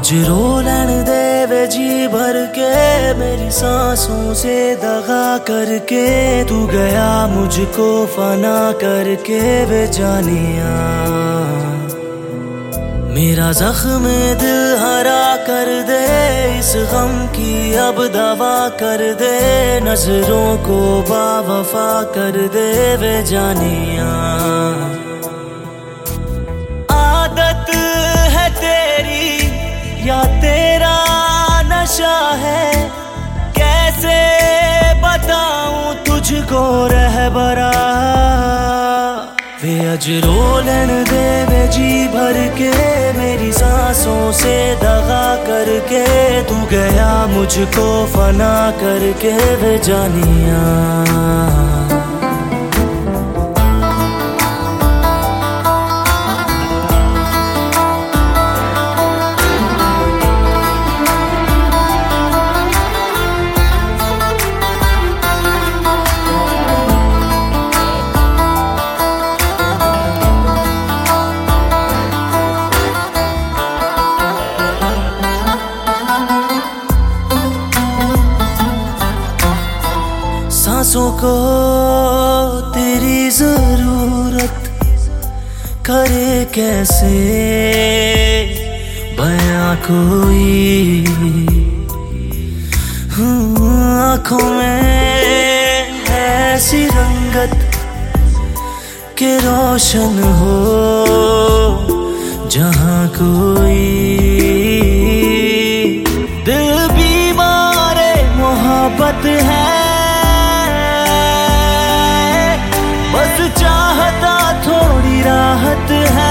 अज रो लैन दे वे जी भर के, मेरी सांसों से दगा करके। तू गया मुझको फना करके वे जानिया। मेरा जख्म दिल हरा कर दे, इस गम की अब दवा कर दे। नजरों को बावफा कर दे वे जानिया। आदत है तेरी या तेरा नशा है, कैसे बताऊं तुझको रहबरा। वे अज रो लैन दे वे जी भर के, मेरी सांसों से दगा करके। तू गया मुझको फना करके वे जानिया। सांसों को तेरी जरूरत, करे कैसे बयां कोई। आंखों में ऐसी रंगत के रोशन हो जहां कोई। दिल बीमार मोहब्बत है, बस चाहता थोड़ी राहत है।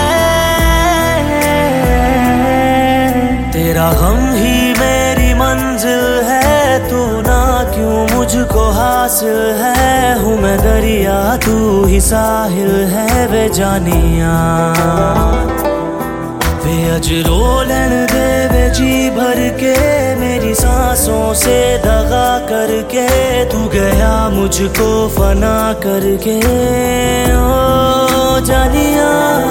तेरा गम ही मेरी मंजिल है, तू ना क्यों मुझको हासिल है। हूँ मैं दरिया तू ही साहिल है वे जानिया। वे अज रो लैन दे वे जी भर के, मेरी सांसों से दगा करके। तू गया मुझको फना करके ओ जानिया।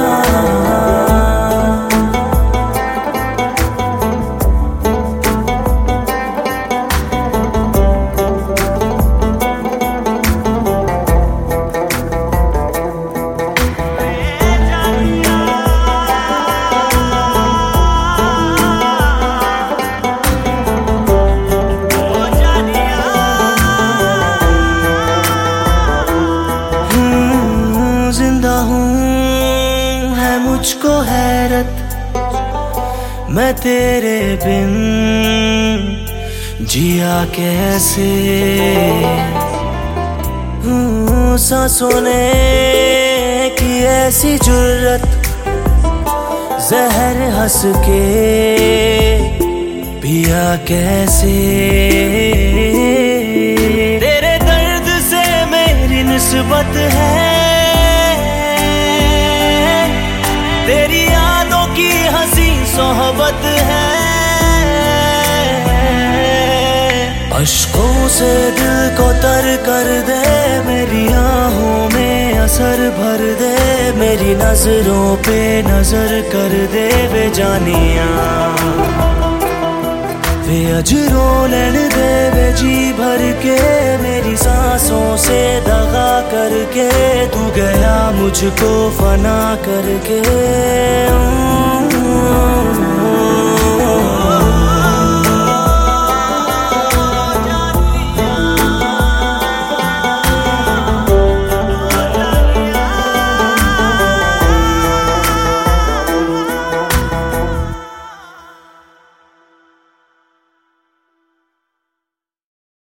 जिंदा हूँ है मुझको हैरत, मैं तेरे बिन जिया कैसे। सांसों ने की ऐसी जुर्रत, जहर हंस के पिया कैसे। तेरे दर्द से मेरी निस्बत है, तेरी यादों की हंसी सोहबत है। अश्कों से दिल को तर कर दे, मेरी आहों में असर भर दे। मेरी नजरों पे नजर कर दे वे जानिया। वे अज रो लैन दे वे जी भर के, मेरी सांसों से दगा करके। तू गया मुझको फना करके।